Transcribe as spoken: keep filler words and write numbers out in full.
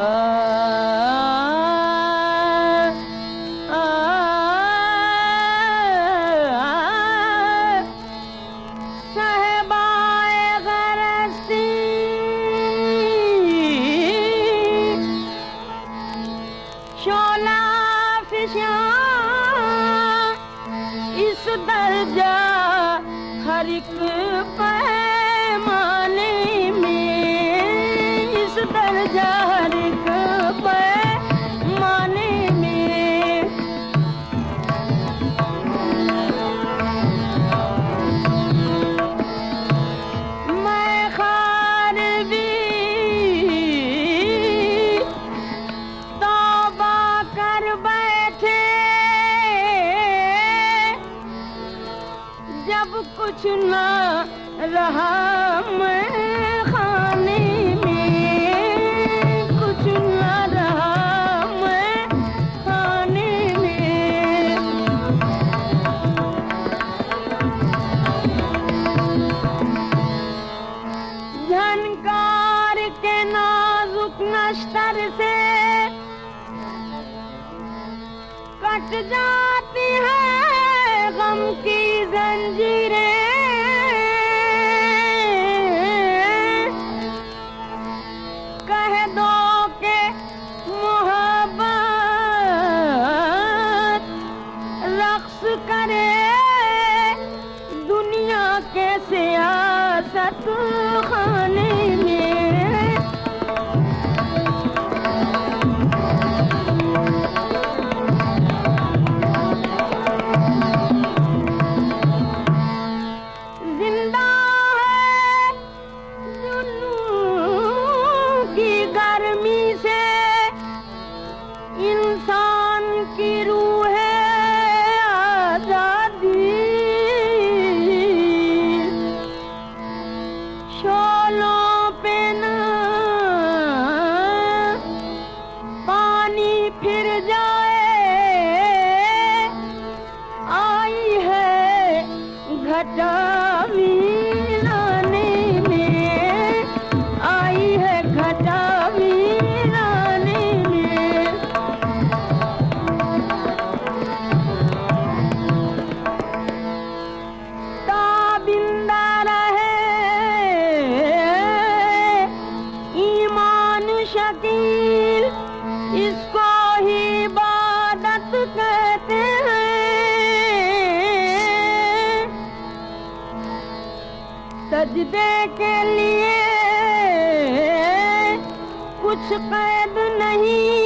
اس درجہ ہر ایک پیمانے میں، اس درجہ ہر ایک پیمانے میں، میں خار بھی توبہ کر بیٹھے جب کچھ نہ رہا میں خانے میں، کچھ نہ رہا میں خانے میں، جھنکار کے نازک نشتر سے کٹ جاتی ہے غم کی زنجیریں، کہہ دو کہ محبت رقص کرے دنیا کے سیاست خانے میں، انسان کی روح ہے آزادی، شعلوں پہ نہ پانی پھر جائے، آئی ہے گھٹا ویرانے میں، آئی ہے گھٹا ویرانے میں، تابندہ رہے ایمان شکیل، اس کو ہی عبادت کہتے ہیں، سجدے کے لیے کچھ قید نہیں،